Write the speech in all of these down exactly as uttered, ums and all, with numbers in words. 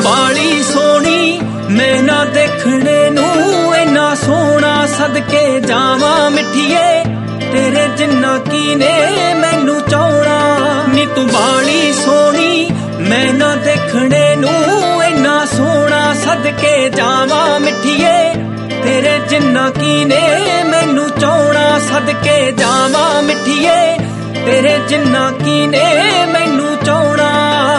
बाली सोनी मैं ना देखने नू इन्ना सोना सदके जावा मिठिए तेरे जिन्ना कीने मैनू चाहना नी तू बाली सोनी मैं ना देखने नू इन्ना सोना सदके जावा मिठिए तेरे जिन्ना कीने मैनू चाहना सदके जावा मिठिए तेरे जिन्ना कीने मैनू चाहना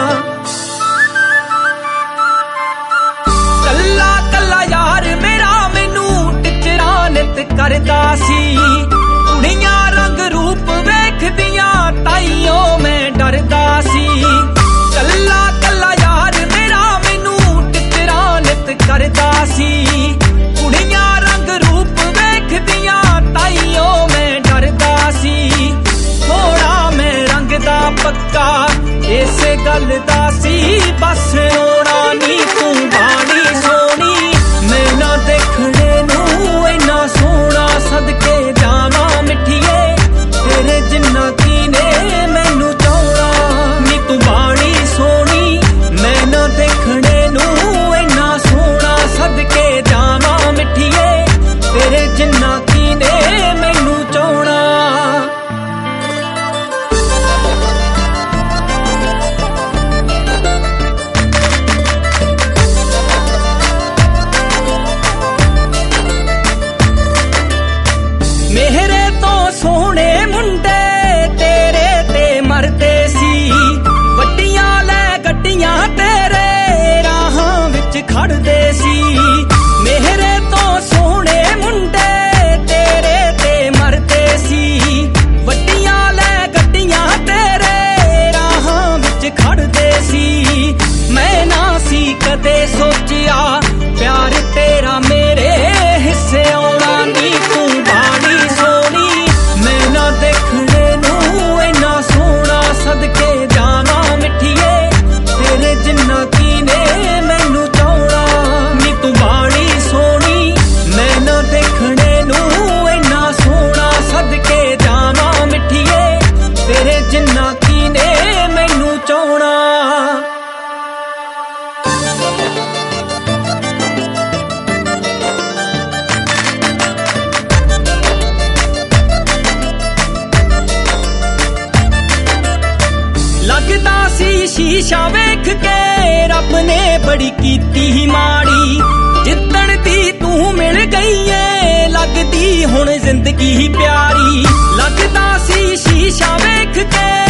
कल्ला कल्ला यार मेरा मैनू टिचरा नित करदा सी कुड़ियां रंग रूप वेखदियां ताइयों मैं डरदा सी कल्ला कल्ला यार मेरा मैनू टिचरा नित करदा सी कुड़ियां रंग रूप वेखदियां ताइयों मैं डरदा सी थोड़ा मैं रंग दा पक्का इसे गल दा सी बस रोना नी तू बाली सोनी मैं ना देखने नू इन्ना सोना सदके जावा मिठिए तेरे जिन्ना कीने मैनू चाहना नी तू बाली सोनी मैं ना देखने नू इन्ना सोना सदके जावा मिठिए तेरे जिन्ना कीने मैनू चाहना मेरे तो सोने मुंडे तेरे ते मरदे सी वड्डियां लै गड्डियां तेरे राहां विच खड़दे सी मेरे तो सोने मुंडे तेरे ते मरदे सी वड्डियां लै गड्डियां तेरे राहां विच खड़दे सी मैं ना सी कदे सोचिया प्यार तेरा मेरे हिस्से आउणा नी तू बाली सोनी मैं ना देखने नू इन्ना सोना सदके जावा मिठिए तेरे जिन्ना कीने मैनू चाहना नी तू बाली सोनी मैं ना देखने नू इन्ना सोना सदके जावा मिठिए तेरे जिन्ना कीने मैनू चाहना लगदा सी शीशा वेख के रब ने बड़ी कीती माड़ी जिद्दण दी तू मिल गई है लगदी हुण जिंदगी प्यारी लगदा सी शीशा वेख के